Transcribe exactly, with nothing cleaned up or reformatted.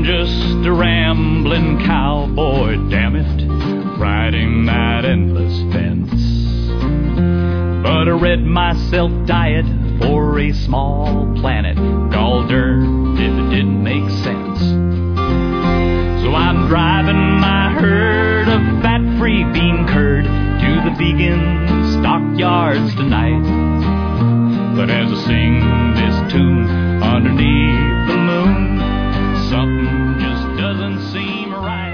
just a rambling cowboy, damn it, riding that endless fence. But I read myself diet for a small planet, gall darned if it didn't make sense. So I'm driving my herd of fat-free bean curd to the vegan stockyards tonight. But as I sing this tune underneath the moon, something just doesn't seem right.